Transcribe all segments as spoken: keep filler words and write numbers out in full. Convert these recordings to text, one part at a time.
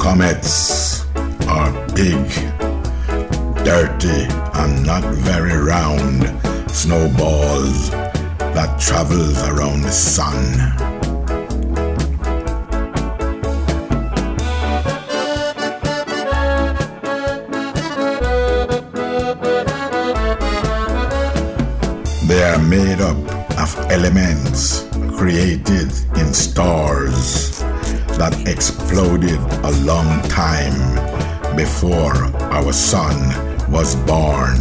Comets are big, dirty, and not very round snowballs that travels around the sun. They are made up of elements created in stars that exploded a long time before our sun was born.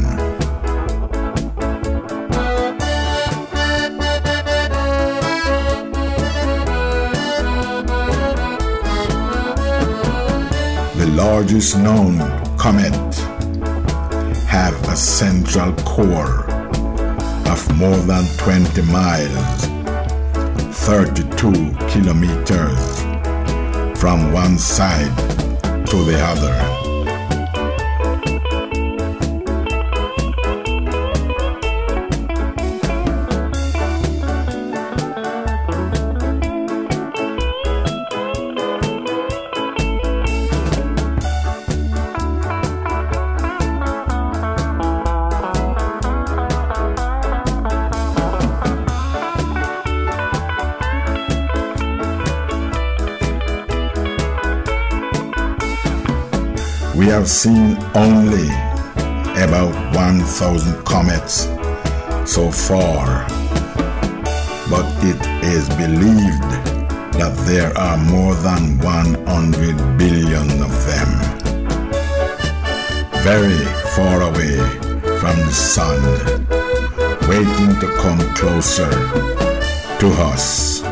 The largest known comet have a central core of more than twenty miles, thirty-two kilometers from one side to the other. We have seen only about one thousand comets so far, but it is believed that there are more than one hundred billion of them, very far away from the sun, waiting to come closer to us.